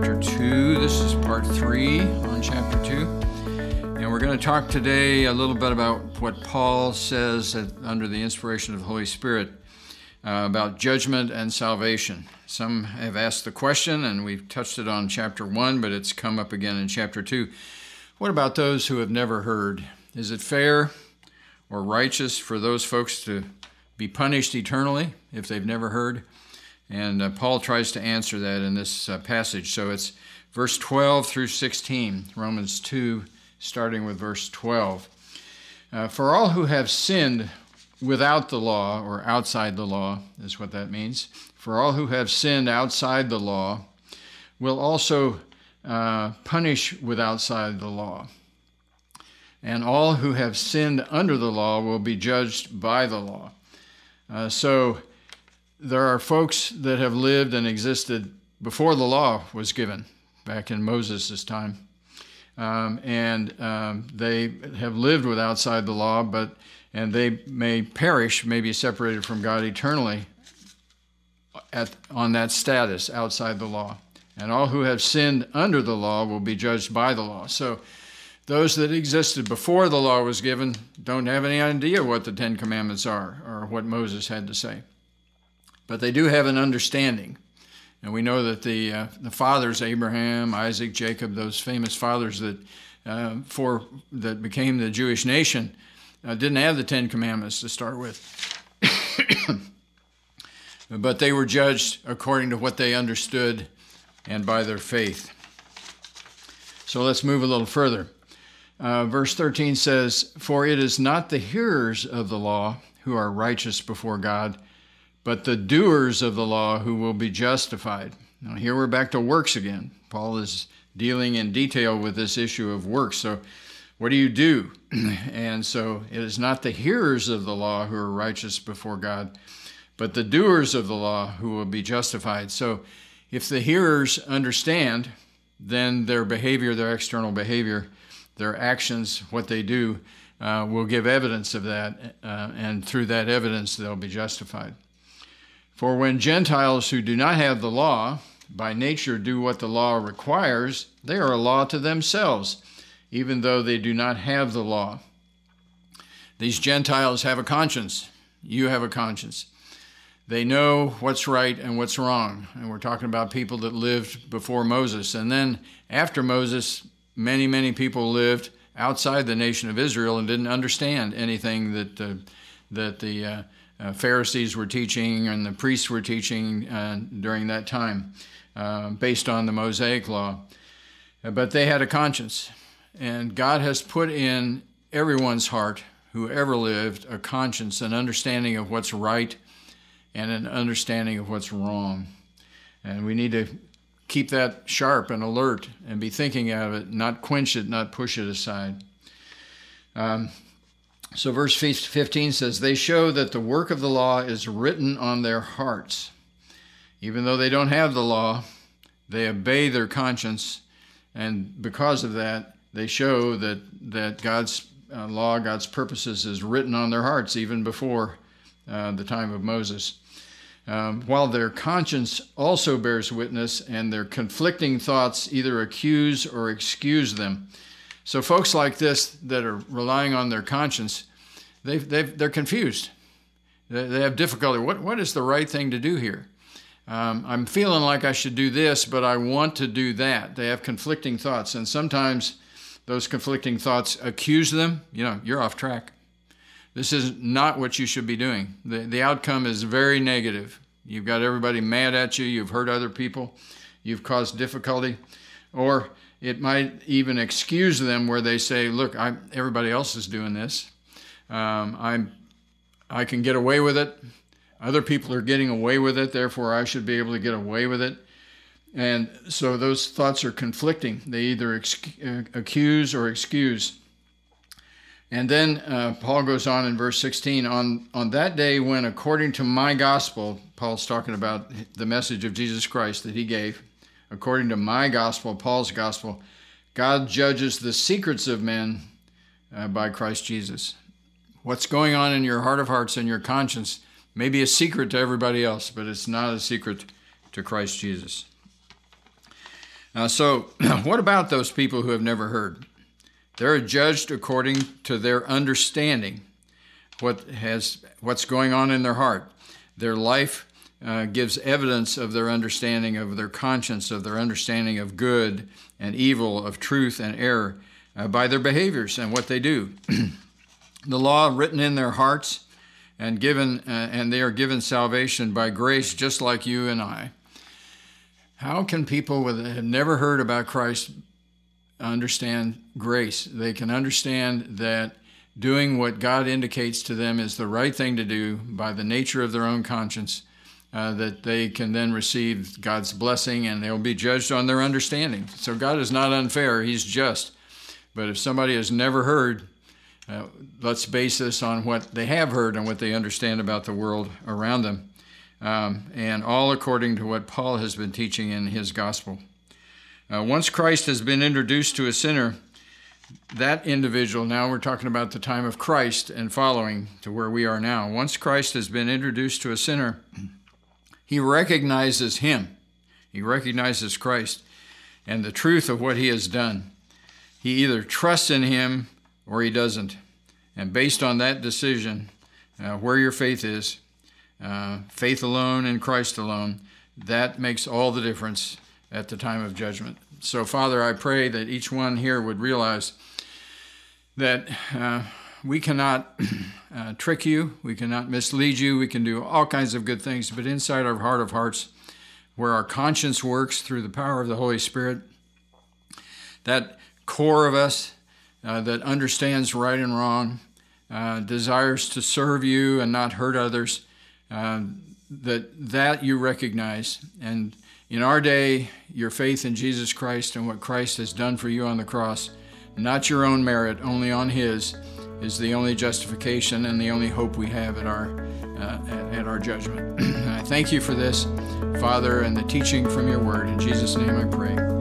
chapter 2. This is part 3 on chapter 2. And we're going to talk today a little bit about what Paul says under the inspiration of the Holy Spirit about judgment and salvation. Some have asked the question, and we've touched it on chapter 1, but it's come up again in chapter 2. What about those who have never heard? Is it fair or righteous for those folks to be punished eternally if they've never heard? And Paul tries to answer that in this passage. So it's verse 12 through 16, Romans 2, starting with verse 12. For all who have sinned without the law, or outside the law, is what that means. For all who have sinned outside the law will also punish with outside the law. And all who have sinned under the law will be judged by the law. So there are folks that have lived and existed before the law was given, back in Moses' time. They have lived with outside the law, and they may perish, may be separated from God eternally on that status outside the law. And all who have sinned under the law will be judged by the law. So those that existed before the law was given don't have any idea what the Ten Commandments are or what Moses had to say. But they do have an understanding. And we know that the fathers, Abraham, Isaac, Jacob, those famous fathers that became the Jewish nation, didn't have the Ten Commandments to start with. But they were judged according to what they understood and by their faith. So let's move a little further. Verse 13 says, "For it is not the hearers of the law who are righteous before God, but the doers of the law who will be justified." Now here we're back to works again. Paul is dealing in detail with this issue of works. So what do you do? And so it is not the hearers of the law who are righteous before God, but the doers of the law who will be justified. So if the hearers understand, then their behavior, their external behavior, their actions, what they do, will give evidence of that, and through that evidence they'll be justified. For when Gentiles who do not have the law, by nature do what the law requires, they are a law to themselves, even though they do not have the law. These Gentiles have a conscience. You have a conscience. They know what's right and what's wrong. And we're talking about people that lived before Moses. And then after Moses, many, many people lived outside the nation of Israel and didn't understand anything that the Pharisees were teaching and the priests were teaching during that time, based on the Mosaic law. But they had a conscience. And God has put in everyone's heart, who ever lived, a conscience, an understanding of what's right and an understanding of what's wrong. And we need to keep that sharp and alert and be thinking of it, not quench it, not push it aside. So verse 15 says, "They show that the work of the law is written on their hearts." Even though they don't have the law, they obey their conscience, and because of that, they show that God's law, God's purposes is written on their hearts even before the time of Moses. While their conscience also bears witness, and their conflicting thoughts either accuse or excuse them. So folks like this that are relying on their conscience, they're confused. They have difficulty. What is the right thing to do here? I'm feeling like I should do this, but I want to do that. They have conflicting thoughts, and sometimes those conflicting thoughts accuse them. You're off track. This is not what you should be doing. The outcome is very negative. You've got everybody mad at you. You've hurt other people. You've caused difficulty. Or it might even excuse them where they say, look, everybody else is doing this. I can get away with it. Other people are getting away with it. Therefore, I should be able to get away with it. And so those thoughts are conflicting. They either accuse or excuse. And then Paul goes on in verse 16, on that day when, according to my gospel, Paul's talking about the message of Jesus Christ that he gave, according to my gospel, Paul's gospel, God judges the secrets of men by Christ Jesus. What's going on in your heart of hearts and your conscience may be a secret to everybody else, but it's not a secret to Christ Jesus. So what about those people who have never heard? They're judged according to their understanding, what's going on in their heart. Their life gives evidence of their understanding of their conscience, of their understanding of good and evil, of truth and error, by their behaviors and what they do. The law written in their hearts and they are given salvation by grace, just like you and I. How can people that have never heard about Christ understand grace? They can understand that doing what God indicates to them is the right thing to do by the nature of their own conscience, that they can then receive God's blessing and they'll be judged on their understanding. So God is not unfair, He's just. But if somebody has never heard, let's base this on what they have heard and what they understand about the world around them, and all according to what Paul has been teaching in his gospel. Once Christ has been introduced to a sinner, that individual, now we're talking about the time of Christ and following to where we are now. Once Christ has been introduced to a sinner, he recognizes him. He recognizes Christ and the truth of what he has done. He either trusts in him or he doesn't. And based on that decision, where your faith is, faith alone in Christ alone, that makes all the difference at the time of judgment. So, Father, I pray that each one here would realize that we cannot trick you, we cannot mislead you, we can do all kinds of good things, but inside our heart of hearts, where our conscience works through the power of the Holy Spirit, that core of us that understands right and wrong, desires to serve you and not hurt others, that you recognize. And in our day, your faith in Jesus Christ and what Christ has done for you on the cross, not your own merit, only on His, is the only justification and the only hope we have at our judgment. And I thank you for this, Father, and the teaching from your word. In Jesus' name I pray.